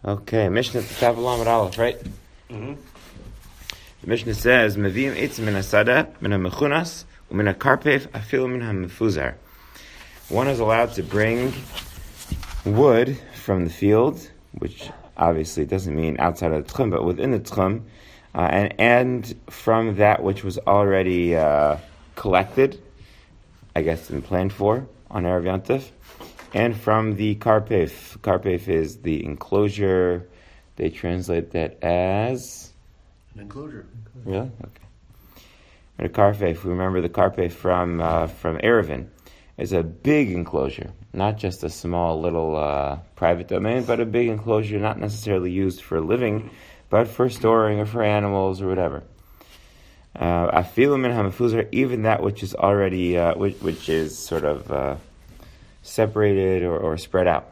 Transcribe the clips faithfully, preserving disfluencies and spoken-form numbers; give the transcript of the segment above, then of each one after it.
Okay, Mishnah at the top of Lamed Aleph, right? Mm-hmm. The Mishnah says, "Meviim eitz min hasada, min hamechunas, umin hakarpef, afilu min hamefuzar." One is allowed to bring wood from the field, which obviously doesn't mean outside of the tchum, but within the tchum, uh, and and from that which was already uh, collected, I guess, and planned for on Erev Yantif. And from the karpef. Karpef is the enclosure. They translate that as... An enclosure. Really? Okay. And a karpef, we remember the karpef from uh, from Erevin, is a big enclosure. Not just a small little uh, private domain, but a big enclosure not necessarily used for living, but for storing or for animals or whatever. Afilu min hamefuzar, even that which is already, uh, which, which is sort of... Uh, separated or, or spread out.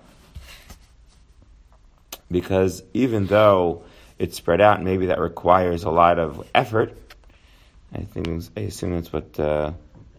Because even though it's spread out, maybe that requires a lot of effort. I think, I assume that's what, uh,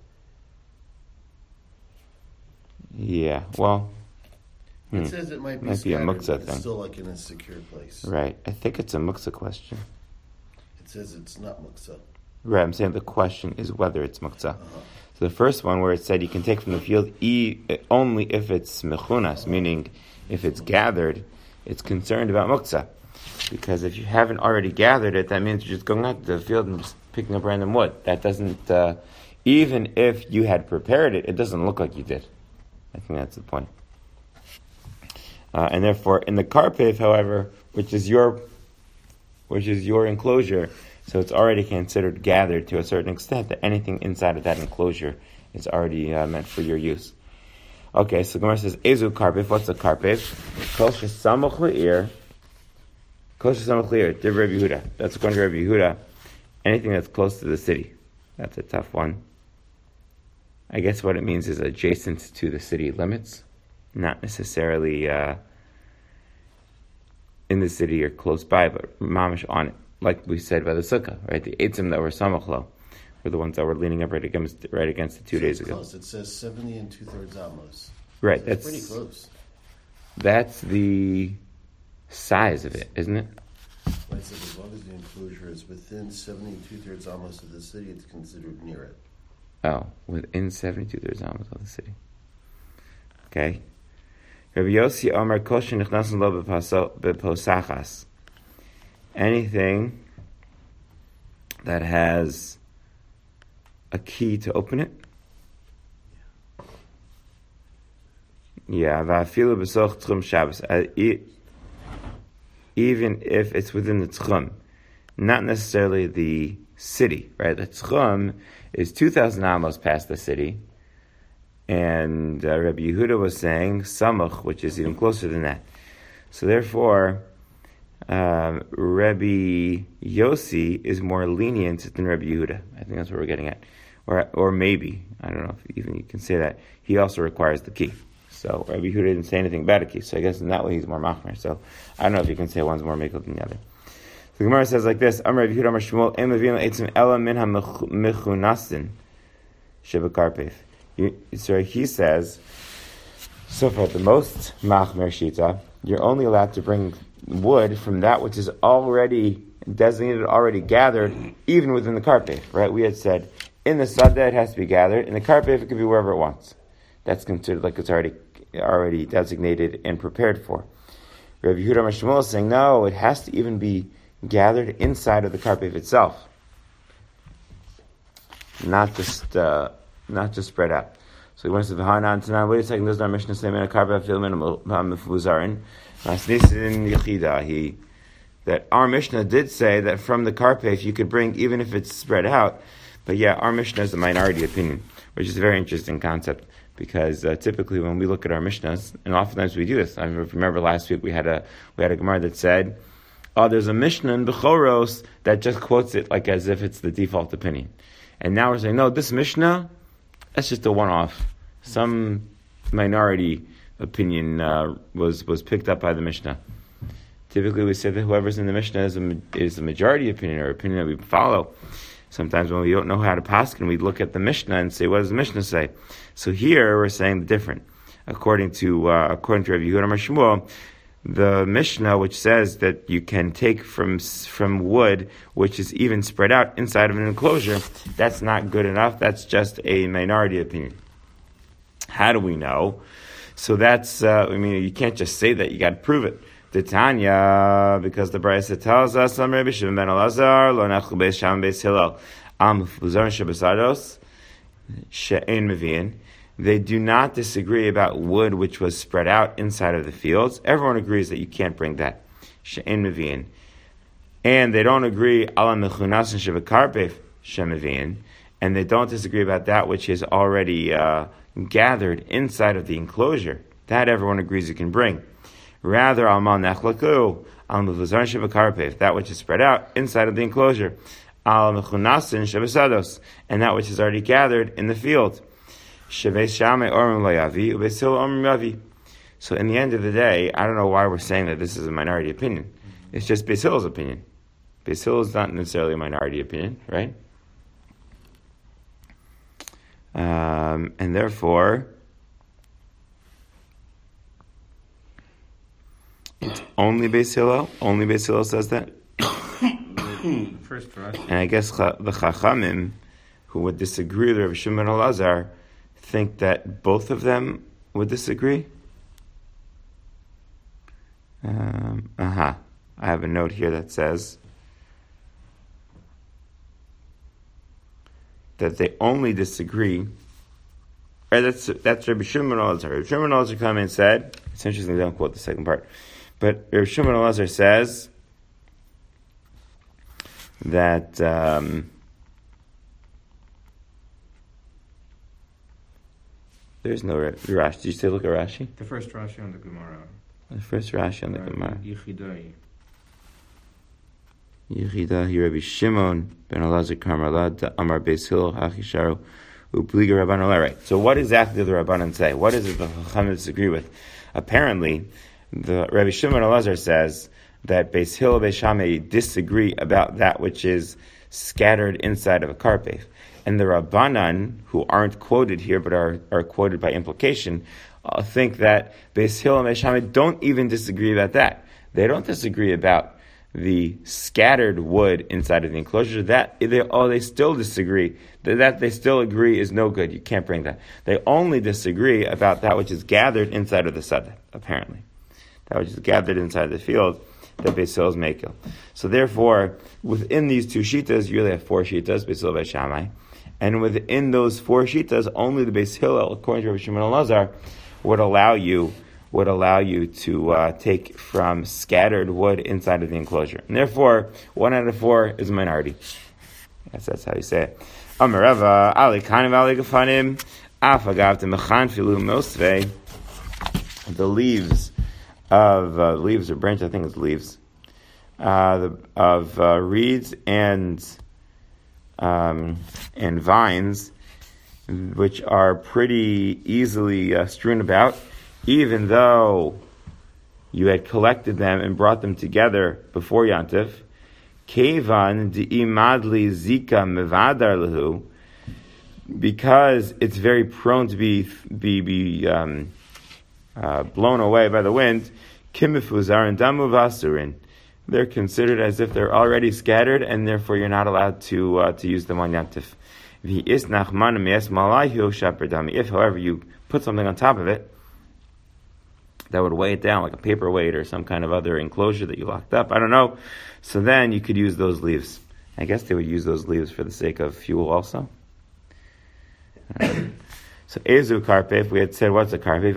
yeah, well, It hmm. says it might be, might be a scattered, muktzah but it's thing. still like in a secure place. Right, I think it's a muktzah question. It says it's not muktzah. Right, I'm saying the question is whether it's muktzah. Uh-huh. So the first one where it said you can take from the field e, only if it's mechunas, meaning if it's gathered, it's concerned about muktzah. Because if you haven't already gathered it, that means you're just going out to the field and just picking up random wood. That doesn't, uh, even if you had prepared it, it doesn't look like you did. I think that's the point. Uh, and therefore, in the karpef, however, which is your, which is your enclosure, so it's already considered gathered to a certain extent that anything inside of that enclosure is already uh, meant for your use. Okay, so Gemara says, Ezu karpef, what's a karpef? Kol shesamach le'ir, kol shesamach le'ir, div Rabbi Yehuda. That's according to Rabbi Yehuda. Anything that's close to the city. That's a tough one. I guess what it means is adjacent to the city limits, not necessarily uh, in the city or close by, but mamish on it. Like we said by the sukkah, right? The eitzim that were samachlo were the ones that were leaning up right against right against it two So days it's ago. Close. It says seventy and two thirds amos. Right, So that's pretty close. That's the size of it, isn't it? Well, it says as long as the enclosure is within seventy and two thirds amos of the city, it's considered near it. Oh, within seventy-two thirds almost of the city. Okay. Rabbi Yossi Omer Kosher Nichnasen Lo Beposachas. Anything that has a key to open it. Yeah, va'afilu b'soch tchum Shabbos. Even if it's within the tchum, not necessarily the city, right? The tchum is two thousand amos past the city, and uh, Rabbi Yehuda was saying samach, which is even closer than that. So therefore, Um, Rabbi Yossi is more lenient than Rabbi Yehuda. I think that's what we're getting at. Or or maybe, I don't know if even you can say that, he also requires the key. So Rabbi Yehuda didn't say anything about a key, so I guess in that way he's more machmer. So I don't know if you can say one's more mekel than the other. So the Gemara says like this, Amar Rabbi Yehuda Amar Shmuel, Em Avinu Eitzim Ela Min HaMechunasin Shebekarpef. So he says, so for the most machmer shita, you're only allowed to bring wood from that which is already designated, already gathered, even within the karpef, right? We had said, in the sadeh it has to be gathered, in the karpef it could be wherever it wants. That's considered like it's already already designated and prepared for. Rabbi Yehuda Shmuel is saying, no, it has to even be gathered inside of the karpef itself. Not just, uh, not just spread out. So he wants to v'hanan tanan. Wait a second. There's no Mishnah saying in a karpef filmin mefuzarin. He that our Mishnah did say that from the karpef you could bring even if it's spread out. But yeah, our Mishnah is a minority opinion, which is a very interesting concept because uh, typically when we look at our Mishnahs, and oftentimes we do this. I remember last week we had a we had a Gemara that said, "Oh, there's a Mishnah in Bechoros that just quotes it like as if it's the default opinion," and now we're saying, "No, this Mishnah, that's just a one-off." Some minority opinion uh, was was picked up by the Mishnah. Typically, we say that whoever's in the Mishnah is a, is a majority opinion or opinion that we follow. Sometimes when we don't know how to paskin, we look at the Mishnah and say, "What does the Mishnah say?" So here we're saying the different. According to uh, according to Rabbi Yehuda Amar Shmuel, the Mishnah, which says that you can take from from wood, which is even spread out inside of an enclosure, that's not good enough. That's just a minority opinion. How do we know? So that's, uh, I mean, you can't just say that, you got to prove it. The Tanya, because the Brisa tells us, Am Rabbi Shimon ben Elazar, lo nechlu beis Shammai beis Hillel, am mefuzar shebesados, she'ein mevi'in. They do not disagree about wood which was spread out inside of the fields. Everyone agrees that you can't bring that. She'ein mevi'in. And they don't agree, ala mechunasin shebekarpef she'mevi'in. And they don't disagree about that which is already uh, gathered inside of the enclosure. That everyone agrees you can bring. Rather, almal nechlaku, al mevuzar shebekarpef, that which is spread out inside of the enclosure. Al mechunasin shebesados, and that which is already gathered in the field. Shebeis Shammai Omrim lo yavi, ubeis Hillel Omrim yavi. So in the end of the day, I don't know why we're saying that this is a minority opinion. It's just Beis Hillel's opinion. Beis Hillel is not necessarily a minority opinion, right? Um, and therefore, it's only Beis Hillel. Only Beis Hillel says that. First Rashi. And I guess the Chachamim, who would disagree with Rabbi Shimon ben Elazar, think that both of them would disagree. Um, uh-huh. I have a note here that says that they only disagree. Right, that's that's Rabbi Shimon ben Elazar. Rabbi Shimon ben Elazar came and said, it's interesting they don't quote the second part, but Rabbi Shimon ben Elazar says that um, there's no Rashi. Did you say look at Rashi? The first Rashi on the Gemara. The first Rashi on the Gemara. Yechidai. Yechidah, Rabbi Shimon ben Elazar Karmala, Amar Beis Hillel, Hachisharu, Upliga Rabbanan. Right. So what exactly do the Rabbanan say? What is it the Chachamim disagree with? Apparently, the Rabbi Shimon ben Elazar says that Beis Hillel, Beis Shammai disagree about that which is scattered inside of a karpef. And the Rabbanan, who aren't quoted here but are, are quoted by implication, uh, think that Beis Hillel and Beis Shammai don't even disagree about that. They don't disagree about the scattered wood inside of the enclosure. That they, oh, they still disagree. That, that they still agree is no good. You can't bring that. They only disagree about that which is gathered inside of the sada, apparently. That which is gathered inside the field, that Beis Hillel is mekel. So therefore, within these two shitas, you really have four shitas, Beis Hillel, Beis Shammai. And within those four shitas, only the Beis Hillel, according to Rabbi Shimon ben Elazar, would allow you would allow you to uh, take from scattered wood inside of the enclosure. And therefore, one out of four is a minority. Yes, that's how you say it. Amarava, Ali Kanim, Ali Gafanim, Afagav, the Mechan Filu Milsve, the leaves of, uh, leaves or branch, I think it's leaves, uh, the, of uh, reeds and, um, and vines, which are pretty easily uh, strewn about, even though you had collected them and brought them together before Yantif, Kevan di'imadli zika mevadar lehu, because it's very prone to be be be um, uh, blown away by the wind. Kimifuzar and damu vasurin, they're considered as if they're already scattered, and therefore you're not allowed to uh, to use them on Yantif. If, however, you put something on top of it that would weigh it down, like a paperweight or some kind of other enclosure that you locked up, I don't know, so then you could use those leaves. I guess they would use those leaves for the sake of fuel also. Right. So Ezu Karpef, we had said, what's a Karpef?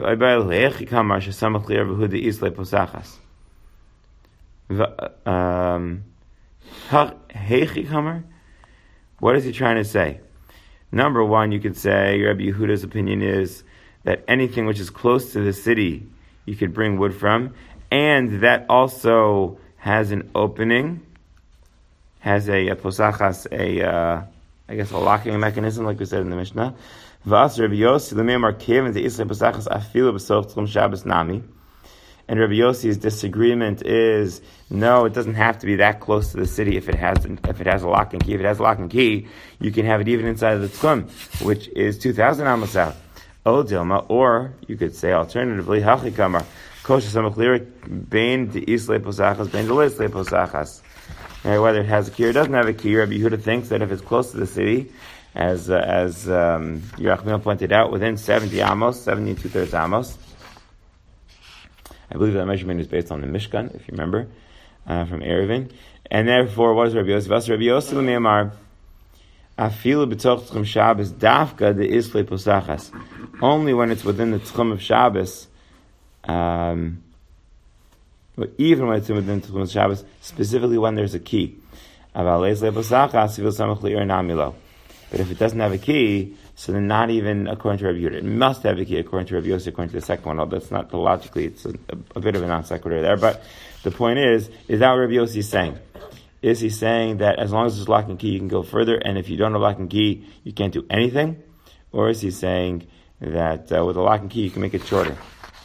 Um, what is he trying to say? Number one, you could say, Rabbi Yehuda's opinion is that anything which is close to the city, you could bring wood from, and that also has an opening, has a, a posachas, a, uh, I guess a locking mechanism, like we said in the Mishnah. Vas Rabbi Yossi, l'mei markev, and the isle posachas afilu b'sof tzlum Shabbos nami. And Rabbi Yossi's disagreement is, no, it doesn't have to be that close to the city if it has if it has a lock and key. If it has a lock and key, you can have it even inside of the tzchum, which is two thousand amos out. O Dilma, or you could say alternatively, Hachikamar, Kosher samach lirik bein de islay posachas bein de leislay posachas. Whether it has a key or doesn't have a key, Rabbi Yehuda thinks that if it's close to the city, as uh, as um, Yerachmiel pointed out, within seventy amos, seventy and two thirds amos. I believe that measurement is based on the Mishkan, if you remember, uh, from Eruvin. And therefore, what is Rabbi Yosef? Rabbi Yosef Me'amar, Afilu b'toch tchum Shabbos dafka de islay posachas. Only when it's within the tchum of Shabbos, um, but even when it's within the tchum of Shabbos, specifically when there's a key. But if it doesn't have a key, so then not even according to Rabbi Yehuda. It must have a key according to Rabbi Yosef, according to the second one, although that's not logically, it's a, a, a bit of a non sequitur there. But the point is, is that what Rabbi Yosef is saying? Is he saying that as long as there's lock and key, you can go further, and if you don't have lock and key, you can't do anything? Or is he saying that uh, with a lock and key, you can make it shorter?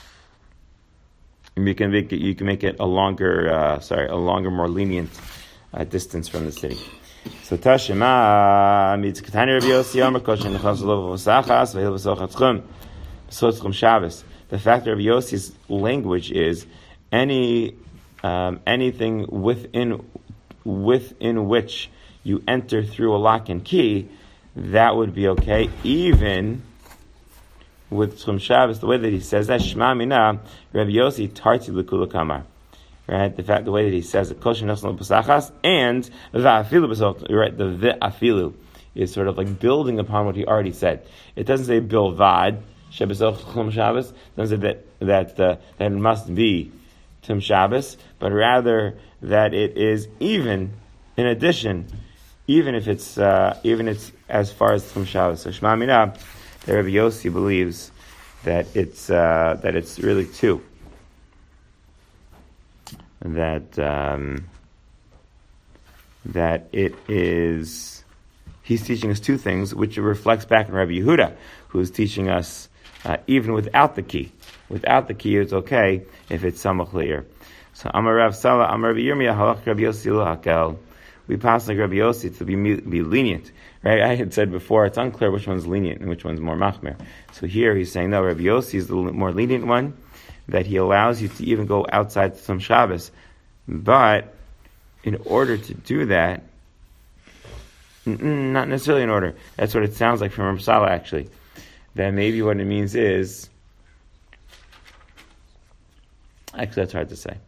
You can make it, you can make it a longer, uh, sorry, a longer, more lenient uh, distance from the city. So Tashema meets Katani Rabbi Yossi Amar Kosher Nechas Lov V'Sachas V'Hil V'Soch Hatzchum V'Soch Shabbos. The fact that Rabbi Yossi's language is any um, anything within within which you enter through a lock and key, that would be okay, even with Tzchum Shabbos. The way that he says that Shema Mina Rabbi Yossi Tarti L'Kula Kamar. Right, the fact, the way that he says it, kosher nefesh l'pasachas, and va'afilu b'soch. Right, the va'afilu is sort of like building upon what he already said. It doesn't say bilvad shebesoch tchum Shabbos. It doesn't say that that uh, that it must be Tum Shabbos, but rather that it is even in addition, even if it's uh, even it's as far as Tum Shabbos. So Shema Mina, that Rabbi Yossi believes that it's uh, that it's really two. That um, that it is, he's teaching us two things, which reflects back on Rabbi Yehuda, who is teaching us uh, even without the key. Without the key, it's okay if it's samach le'ir. So Amar Rav Sala, Amar Rabbi Yirmiyah, halach Rabbi Yossi lo hakel. We pass like Rabbi Yossi to be be lenient, right? I had said before, it's unclear which one's lenient and which one's more machmer. So here he's saying, no, Rabbi Yossi is the more lenient one, that he allows you to even go outside some Shabbos. But in order to do that, not necessarily in order, that's what it sounds like from Rav Sala actually, that maybe what it means is, actually that's hard to say.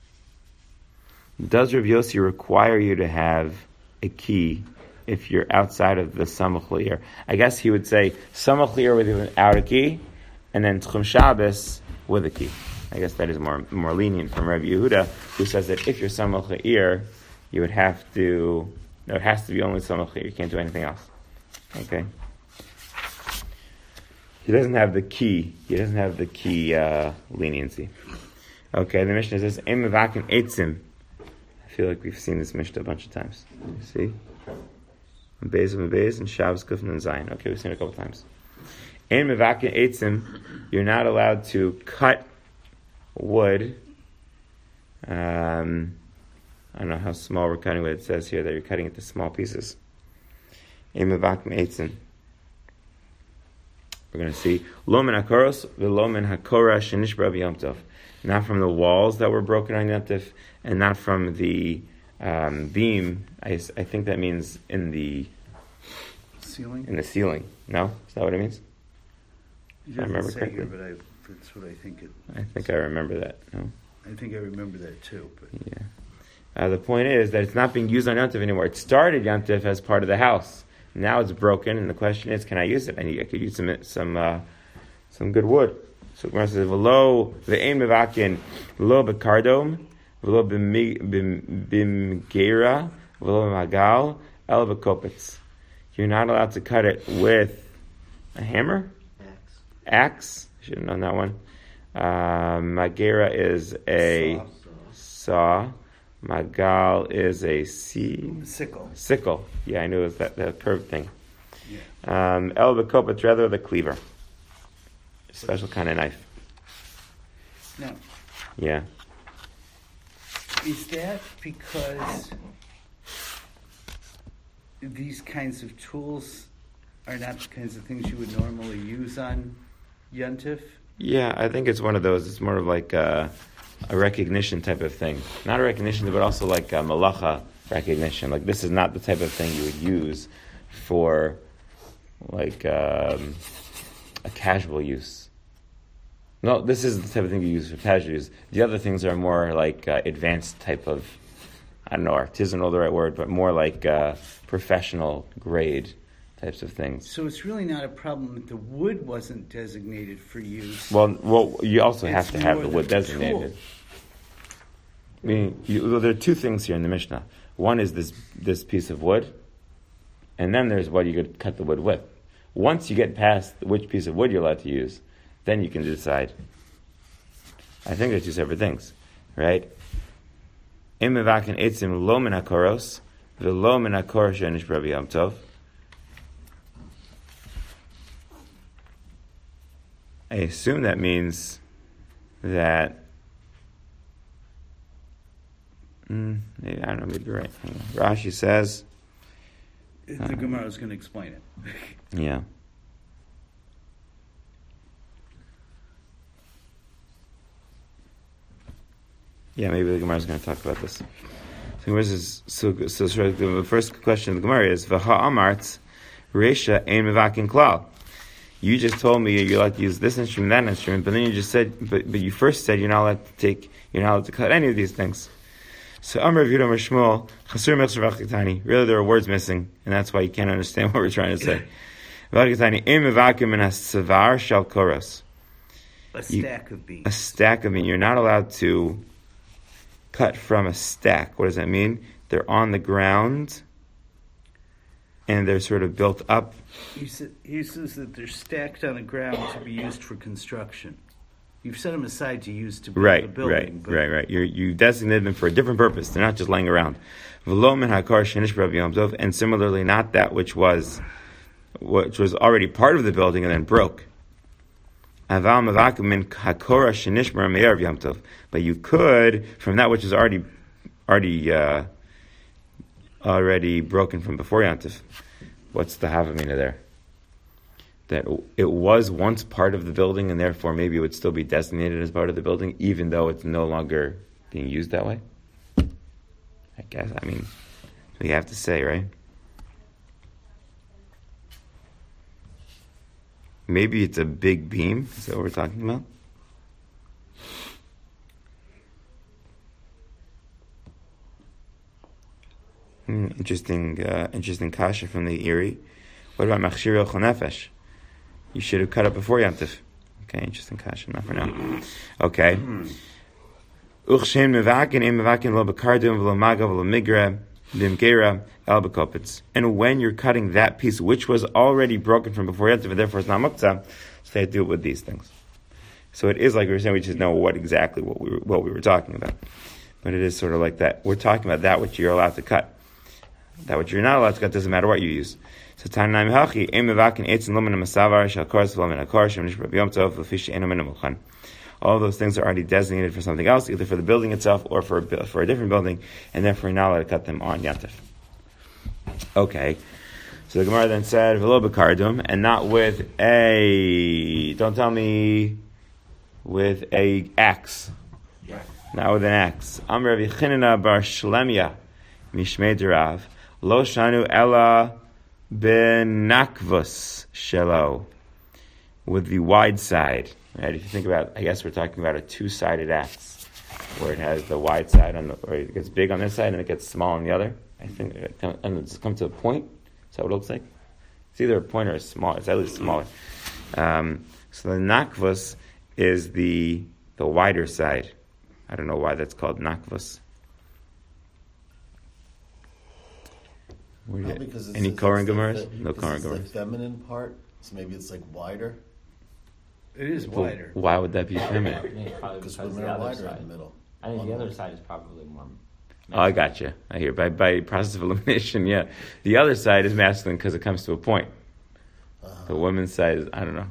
Does Rav Yossi require you to have a key if you're outside of the Samach Le'ir? I guess he would say Samach Le'ir without a key, and then Tchum Shabbos with a key. I guess that is more more lenient from Rabbi Yehuda, who says that if you're Samach Le'ir, you would have to, no, it has to be only Samach Le'ir, you can't do anything else. Okay? He doesn't have the key, he doesn't have the key uh, leniency. Okay, the Mishnah says, Ein mevakin eitzim. I feel like we've seen this Mishnah a bunch of times. You see? Beis and Beis and Shabbos Kufn and Zion. Okay, we've seen it a couple times. Ein mevakin eitzim, you're not allowed to cut wood. Um, I don't know how small we're cutting, but it says here that you're cutting it to small pieces. Ein mevakin eitzim. We're going to see lo min hakoros v'lo min hakora shenishbara b'yom tov. Not from the walls that were broken on Yom Tov, and not from the um, beam. I, I think that means in the ceiling. In the ceiling. No, is that what it means? It If I remember say correctly. here, but I, that's what I think it. I think I remember that. No. I think I remember that too. But Yeah. Uh, the point is that it's not being used on Yom Tov anymore. It started Yom Tov as part of the house. Now it's broken, and the question is, can I use it? I, need, I could use some some uh, some good wood. So Gemara says, "V'lo ve'ein mevakin v'lo bekardom v'lo b'mgeira v'lo b'magal el b'kopetz." You're not allowed to cut it with a hammer, Axe. axe. I should have known that one. Uh, Magera is a Saw. saw. Magal is a sea. sickle. Sickle. Yeah, I knew it was that, that curved thing. Yeah. Um, El b'kopetz, rather the cleaver. A special kind of knife. Now, Yeah. is that because these kinds of tools are not the kinds of things you would normally use on Yontif? Yeah, I think it's one of those. It's more of like a, a recognition type of thing. Not a recognition, but also like a malacha recognition. Like this is not the type of thing you would use for like um, a casual use. No, this is the type of thing you use for casual use. The other things are more like uh, advanced type of, I don't know, artisanal the right word, but more like uh, professional grade types of things. So it's really not a problem that the wood wasn't designated for use. Well, well, you also It's have to have more the wood the designated. tool. I mean, you, well, there are two things here in the Mishnah. One is this this piece of wood, and then there's what you could cut the wood with. Once you get past which piece of wood you're allowed to use, then you can decide. I think they're two separate things, right? Im mevaken etzim lo min hakoros v'lo min hakor she'nishbara b'yom tov. I assume that means that. Mm, maybe, I don't know. Maybe you're right. Rashi says. The Uh, Gemara is going to explain it. Yeah. Yeah, maybe the Gemara is going to talk about this. So, Gemara says, so, so, so the first question of the Gemara is V'ha Amart Reisha Ein Mevakin Klal. You just told me you're allowed to use this instrument, that instrument, but then you just said, but, but you first said you're not allowed to take, you're not allowed to cut any of these things. So Amar Rav Yehuda Amar Shmuel Chasur Mechsur V'Chitani. Really, there are words missing, and that's why you can't understand what we're trying to say. V'Chitani Ein Mevakin Min HaSavar Shal Koros. A You- stack of beans. A stack of meat. You're not allowed to cut from a stack. What does that mean? They're on the ground, and they're sort of built up. He, sa- he says that they're stacked on the ground to be used for construction. You've set them aside to use to build Right, a building. right, but right, right. You're, you designated them for a different purpose. They're not just laying around. V'lo min hakar she'nishbara b'yom tov, and similarly, not that which was which was already part of the building and then broke. Aval mevakim min hakora she'nishbara me'er b'yom tov. But you could, from that which is already already uh, already broken from before Yom Tov. What's the havamina there? That it was once part of the building, and therefore maybe it would still be designated as part of the building, even though it's no longer being used that way? I guess, I mean, we have to say, right? Maybe it's a big beam. Is that what we're talking about? Hmm, interesting, uh, interesting kasha from the Erie. What about machshir yochel nefesh? You should have cut it before Yom Tov. Okay, interesting kasha, not for now. Okay. Uchshem mevakin im mevakin lo bekardum v'lo magav v'lo migra b'mgera el bekopitz. And when you're cutting that piece which was already broken from before Yom Tov, and therefore it's not muktzah, so they do it with these things. So it is like we were saying, we just know what exactly what we were, what we were talking about. But it is sort of like that. We're talking about that which you're allowed to cut. That which you're not allowed to cut doesn't matter what you use. So Tanaim Hachi, Ein Mevakin Eitzin Lo Min HaMasavar Shal Koros V'Lo Min HaKor Shem Nishbara B'Yom Tov L'Fi She'eino Min HaMuchan. All those things are already designated for something else, either for the building itself or for a, bu- for a different building, and therefore you're not allowed to cut them on Yom Tov. Okay. So the Gemara then said, V'lo B'Kardum, and not with a, don't tell me, with a axe. Not with an axe. Amr Rav Yechinina Bar Shlemya Mishmei Derav Lo Shanu Ella Benakvus Shelo, with the wide side. Right? If you think about, I guess we're talking about a two-sided axe, where it has the wide side on the, or it gets big on this side and it gets small on the other. I think, it come, and it's come to a point. Is that what it looks like? It's either a point or a small. It's at least smaller. Um, so the nakvus is the the wider side. I don't know why that's called nakvus. Where Probably did- because it's Any it's Koren the Gemaras? fe- No because Koren it's the Gemaras. feminine part, so maybe it's like wider. It is wider. Why would that be feminine? I think probably Because because women the are other wider in side. the middle. I think On the the- other side is probably more. Oh, I got you. I hear. By by process of elimination, yeah. The other side is masculine because it comes to a point. Uh-huh. The woman's side is, I don't know.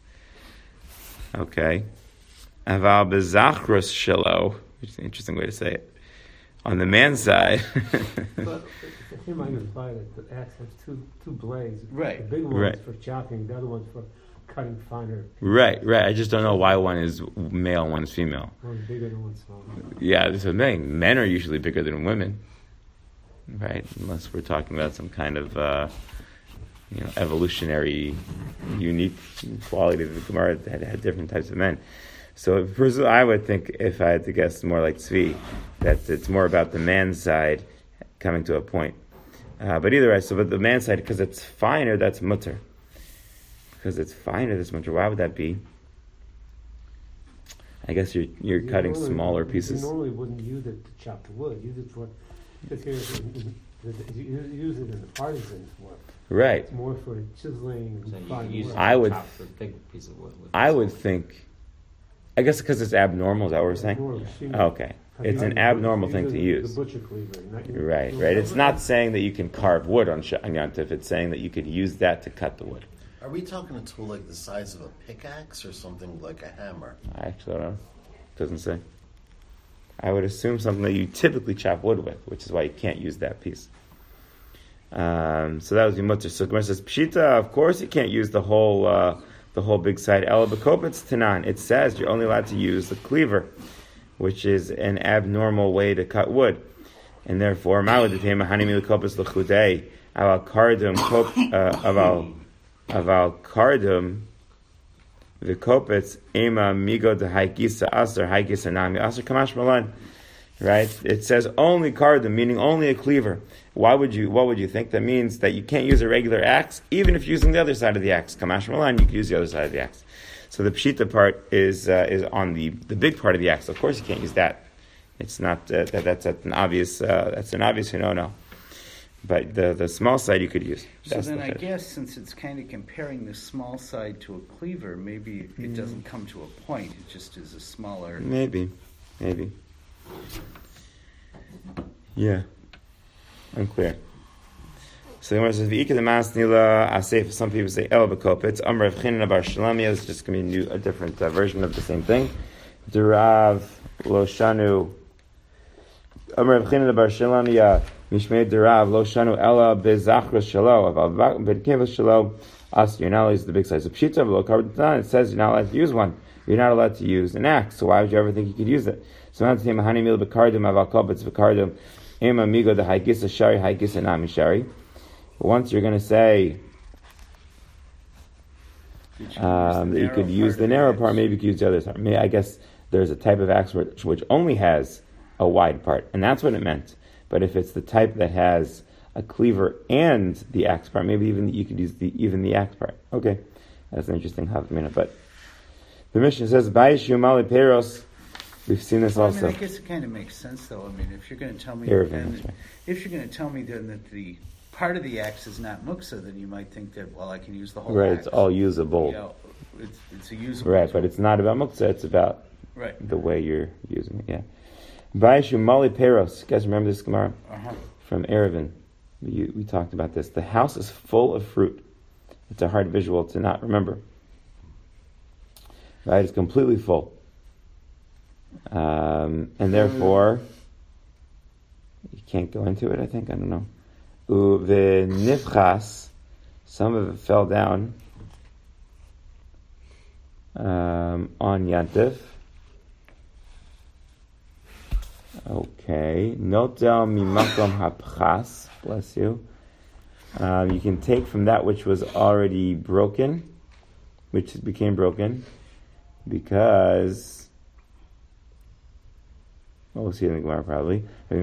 Okay. Aval bezachros shelo, which is an interesting way to say it. On the man's side, But he might imply that the axe has two two blades. Right. The big one's Right. for chopping, the other one's for cutting finer. Right, right. I just don't know why one is male and one is female. One's bigger than one's smaller. Yeah, this is the thing. Men are usually bigger than women, right? Unless we're talking about some kind of uh, you know evolutionary unique quality of the Gemara that had, had different types of men. So personally, I would think, if I had to guess, more like Tzvi, that it's more about the man's side coming to a point. Uh, but either way, so but the man's side, because it's finer, that's mutter. Because it's finer, that's mutter. Why would that be? I guess you're you're You cutting normally- smaller You pieces. normally wouldn't use it to chop the wood. Use it for, if you're, you use it in the artisan's work. Right. It's more for chiseling So and you fine can use work. it I to would- chop the big piece of wood with. I would think, I guess because it's abnormal, is that what we're saying? More machine- Okay. It's an You abnormal use thing to the- use. The butcher cleaver. Not your- Right, your- right. It's not saying that you can carve wood on Sh- on Yom Tov. It's saying that you could use that to cut the wood. Are we talking a tool like the size of a pickaxe or something like a hammer? I actually don't know. Doesn't say. I would assume something that you typically chop wood with, which is why you can't use that piece. Um, so that was Yomutzer. So Gemara says, Pshita, of course you can't use the whole uh, the whole big side. Ela b'kopetz tanan. It says you're only allowed to use the cleaver, which is an abnormal way to cut wood. And therefore, ma'odetema hanimi l'kopetz l'chudei aval kardum kop aval aval kardum v'kopetz ema migo de haikisa aser haikisa nami aser kamash malan. Right? It says only kardum, meaning only a cleaver. Why would you? What would you think? That means that you can't use a regular axe, even if you're using the other side of the axe. Kamash malan, you can use the other side of the axe. So the pshita part is uh, is on the, the big part of the axe. Of course, you can't use that. It's not uh, that that's an obvious uh, that's an obvious no no. But the the small side you could use. So That's then the I chiddush. guess since it's kind of comparing the small side to a cleaver, maybe it doesn't come to a point. It just is a smaller. Maybe, maybe. Yeah, unclear. So the Gemara says, "V'ikah the mas nila asef." Some people say el b'kopetz. Amar Rav Chinna bar Shalamia. It's just going to be a, new, a different uh, version of the same thing. Derav lo shanu. Amar Rav Chinna bar Shalamia. Mishmei derav lo shanu ela bezachra shalo. Aval b'kevas shalo. As you're not allowed to use the big size of pshita. V'lo karban. It says you're not allowed to use one. You're not allowed to use an axe. So why would you ever think you could use it? So now to say mahani mil b'kardum aval kopetz b'kardum. Ema migo de haigisa shari haigisa nami shari. Once you're going to say um, that you could use the narrow part, maybe you could use the other part. Maybe, I guess there's a type of axe which, which only has a wide part, and that's what it meant. But if it's the type that has a cleaver and the axe part, maybe even you could use the even the axe part. Okay, that's an interesting havamina. But the Mishnah says, "Bayish yumali peros." We've seen this Well, also. I mean, I guess it kind of makes sense, though. I mean, if you're going to tell me, Erevin, then, that's right. if you're going to tell me then that the part of the axe is not muksa, then you might think that well, I can use the whole. Right, axe. it's all usable. You know, it's it's a usable. Right, but it's not about muktzah, it's about right. the way you're using it, yeah. Baishu Mali Peros. You guys remember this Gemara? Uh-huh. From Erevin. We, we talked about this. The house is full of fruit. It's a hard visual to not remember. Right? It's completely full. Um, and therefore, you can't go into it, I think. I don't know. Uvenifchas. Some of it fell down um, on Yantif. Okay. Notel mimakom hapchas. Bless you. Um, you can take from that which was already broken, which became broken, because well, we'll see in the Gemara probably.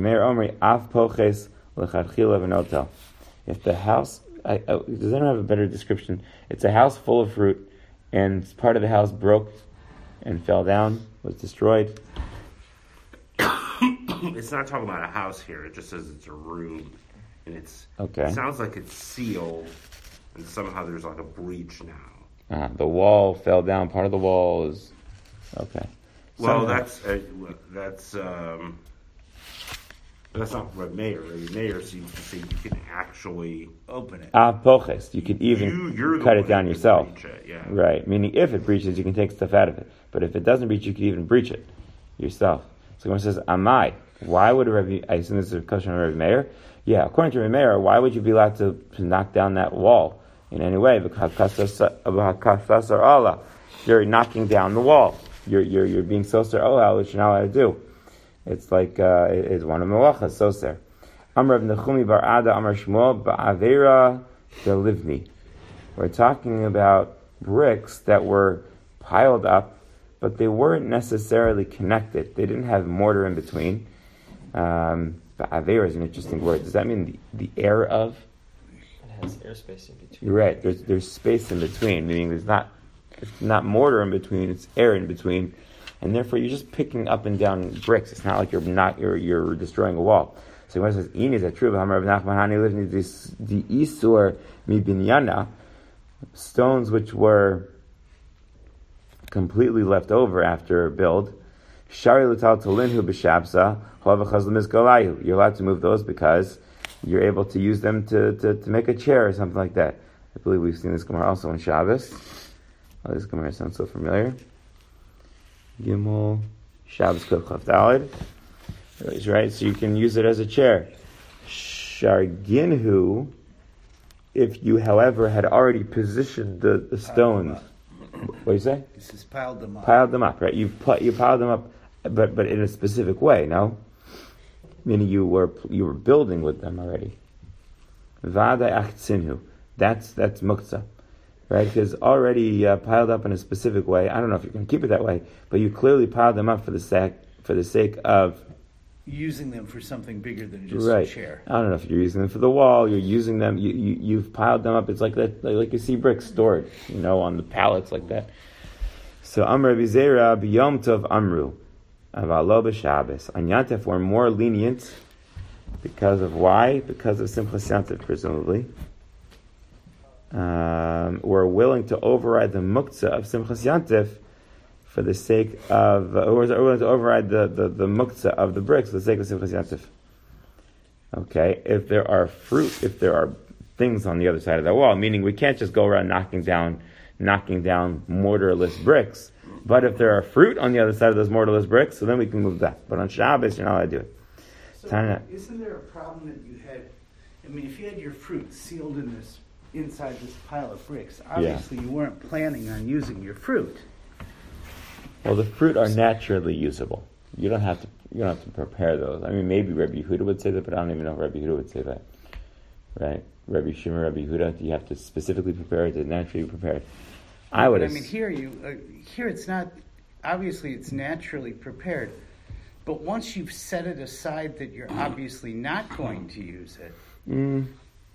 If the house, I, I, does anyone have a better description? It's a house full of fruit, and part of the house broke and fell down, was destroyed. It's not talking about a house here. It just says it's a room, and it's Okay. It sounds like it's sealed, and somehow there's like a breach now. Uh, the wall fell down. Part of the wall is okay. Well, Somehow- that's uh, that's um, that's not what Mayor. Mayor seems to say you can actually Open it. Ah, poches. You could even you, you're the cut one it down who can yourself. breach it, yeah. Right. Meaning, if it breaches, you can take stuff out of it. But if it doesn't breach, you can even breach it yourself. So Gemara says, "Amai." Why would a Rabbi? I assume this is a question of Rabbi Meir. Yeah, according to Rabbi Meir, why would you be allowed to, to knock down that wall in any way. You're knocking down the wall. You're you're you're being soser ohel, which you're not allowed to do. It's like uh, it, it's one of melachas soser. Amar Rav Nechumi bar Ada Amar Shmuel ba'avera delivni. We're talking about bricks that were piled up, but they weren't necessarily connected. They didn't have mortar in between. Um, ba'avera is an interesting word. Does that mean the, the air of? It has airspace in between. You're right. There's there's space in between, meaning there's not it's not mortar in between. It's air in between, and therefore you're just picking up and down bricks. It's not like you're not you're you're destroying a wall. So when it says "Ini," is that true? The isur mi binyana, stones which were completely left over after a build. Shari l'tal tolinhu b'shabsa ho'avachazlam is galayu. You're allowed to move those because you're able to use them to, to, to make a chair or something like that. I believe we've seen this Gemara also in Shabbos. Oh, this Gemara sounds so familiar. Gimel Shabbos Kuf Chaf Daled. Right, so you can use it as a chair. Sharginhu, if you, however, had already positioned the, the stones. What do you say? This is piled them up. Piled them up, right? You put you piled them up, but but in a specific way. No, meaning you were you were building with them already. Vada achtzinu. That's that's muktzah, right? Because already uh, piled up in a specific way. I don't know if you can keep it that way, but you clearly piled them up for the sake for the sake of using them for something bigger than just right. a chair. I don't know if you're using them for the wall. You're using them. You, you you've piled them up. It's like that, like, like you see bricks stored, you know, on the pallets like that. So Amr Bizera b'Yom Tov Amru, Avalo b'Shabbos. On Yantef we're more lenient because of why? Because of Simchas Yantef, presumably. Um, we're willing to override the muktzah of Simchas Yantef for the sake of, uh, or we're willing to override the, the, the muktzah of the bricks for the sake of Simchas Yantef. Okay, if there are fruit, if there are things on the other side of that wall, meaning we can't just go around knocking down, knocking down mortarless bricks. But if there are fruit on the other side of those mortarless bricks, so then we can move that. But on Shabbos, you're not allowed to do it. So Tana, isn't there a problem that you had? I mean, if you had your fruit sealed in this inside this pile of bricks, obviously yeah. you weren't planning on using your fruit. Well, the fruit are naturally usable. You don't have to. You don't have to prepare those. I mean, maybe Rabbi Yehuda would say that, but I don't even know if Rabbi Yehuda would say that. Right? Rabbi Shimon, Rabbi Yehuda, do you have to specifically prepare it to naturally prepare it? I would. But, I mean, here you uh, here it's not. Obviously, it's naturally prepared. But once you've set it aside that you're obviously not going to use it. Mm.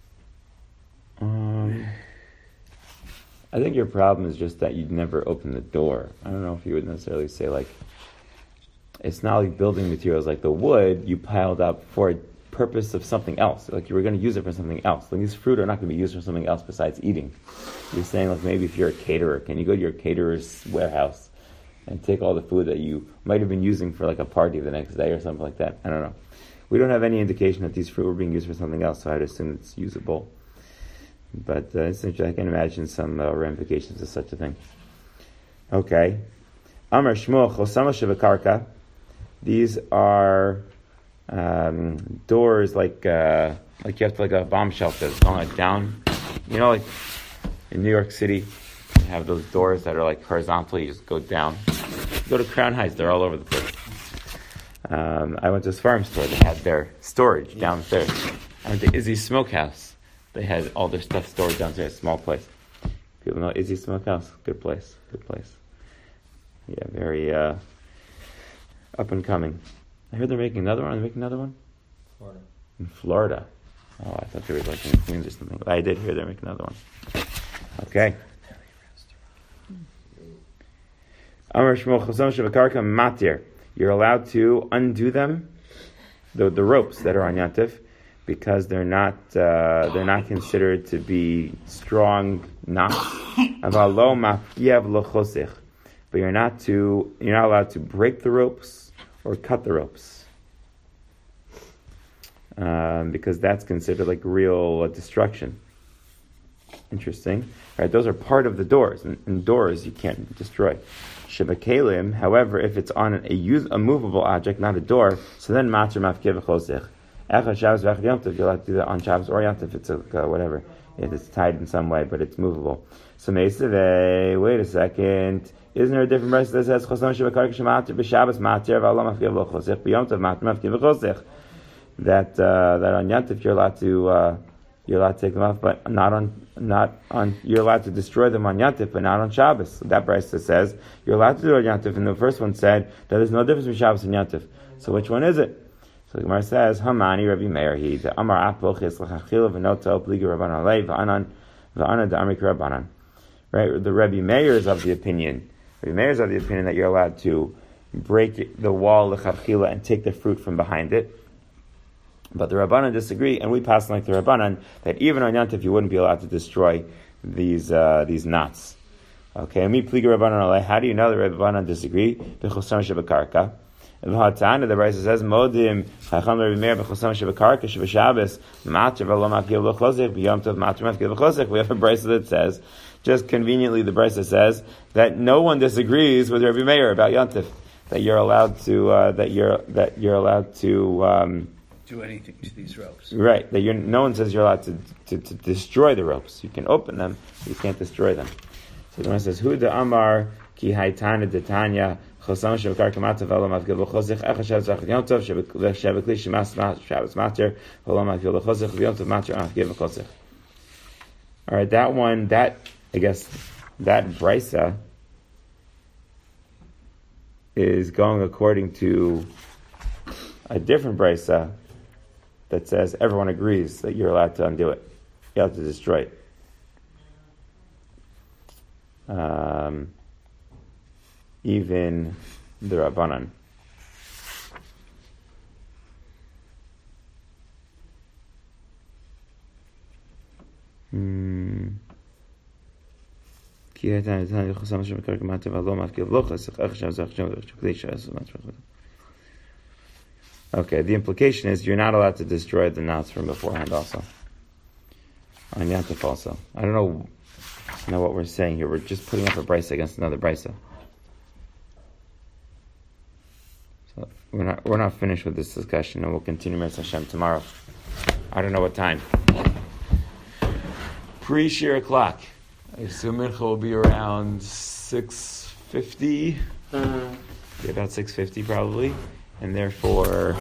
Um, I think your problem is just that you'd never open the door. I don't know if you would necessarily say, like, it's not like building materials like the wood you piled up for a purpose of something else. Like you were going to use it for something else. Like these fruit are not going to be used for something else besides eating. You're saying, like, maybe if you're a caterer, can you go to your caterer's warehouse and take all the food that you might have been using for like a party the next day or something like that? I don't know. We don't have any indication that these fruit were being used for something else, so I'd assume it's usable. But uh, it's interesting. I can imagine some uh, ramifications of such a thing. Okay. Amar Shmuel Chosama Shevakarka. These are um, doors like uh, like you have to like a bomb shelter that's going like down. You know, like in New York City, you have those doors that are like horizontal. You just go down. Go to Crown Heights. They're all over the place. Um, I went to this farm store. They had their storage downstairs. I went to Izzy's Smokehouse. They had all their stuff stored downstairs. Small place. People know Izzy's Smokehouse. Good place. Good place. Yeah, very uh, up and coming. I heard they're making another one. Are they making another one? Florida. In Florida. Oh, I thought they were like in Queens or something. But I did hear they're making another one. Okay. Amar Shmuel Chosam Shevakarka Matir. You're allowed to undo them, the the ropes that are on Yantif, because they're not uh, they're not considered to be strong knots. Avalo mafkiav lochosich. But you're not to you're not allowed to break the ropes or cut the ropes, um, because that's considered like real uh, destruction. Interesting, right? Those are part of the doors, and, and doors you can't destroy. Shebakalim, however, if it's on a use a movable object, not a door, so then matzah mafkiv v'chosich. Echad Shabbos v'echad Yom Tov, you'll have to do that on Shabbos or Yom Tov. It's a uh, whatever. It's tied in some way, but it's movable. So Meisave, wait a second. Isn't there a different verse that says Chosam Shebakarka Shematir B'Shabbos Matir V'Alam Afkiv L'Chosech B'Yom Tov Matir Afkiv L'Chosech? That uh, that on Yantif you're allowed to uh, you're allowed to take them off, but not on not on you're allowed to destroy them on Yantif, but not on Shabbos. So that verse says you're allowed to do it on Yantif, and the first one said that there's no difference between Shabbos and Yantif. So which one is it? So the Gemara says Hamani Rabbi Meir he the Amar Apoch is L'Chachil V'Noto Pligi Rabbanan Lei V'Anan V'Anan Da'amik Rabbanan. Right, the Rabbi Meir is of the opinion. Rabbi Meir is of the opinion that you're allowed to break it, the wall l'chachila and take the fruit from behind it. But the Rabbanan disagree, and we pass like the Rabbanan that even on Yantif you wouldn't be allowed to destroy these uh, these knots. Okay, and me pliga Rabbanan alei. How do you know the Rabbanan disagree? B'chosam shebekarka. And the Hatana, the Brisa says, Modim chacham Rabbi Meir b'chosam shebekarka shebeshabbos matir v'lo mafkiv l'chosech b'yom tov matir mafkiv l'chosech. We have a Brisa that says, just conveniently, the Brisa says that no one disagrees with Rabbi Meir about Yantif, that you're allowed to uh, that you're that you're allowed to um, do anything to these ropes. Right. That you're no one says you're allowed to, to, to destroy the ropes. You can open them, but you can't destroy them. So the one says, Hu de Amar ki haytana de Tanya chosam shebekar kamata v'olam avgil v'chosech echashav zachat yom tov shebekli shemas shabbos matir v'olam avgil v'chosech v'yom tov matir avgil v'chosech. All right, that one, that I guess that brisa is going according to a different brisa that says everyone agrees that you're allowed to undo it. You're allowed to destroy it. Um, even the Rabbanan. Hmm. Okay, the implication is you're not allowed to destroy the knots from beforehand also. On Yantif also. I don't know, know what we're saying here. We're just putting up a brisa against another brisa. So we're not we're not finished with this discussion, and we'll continue Mitzvah Hashem tomorrow. I don't know what time. Pre-shir o'clock. I assume Mincha will be around six fifty. Uh-huh. Be about six fifty probably. And therefore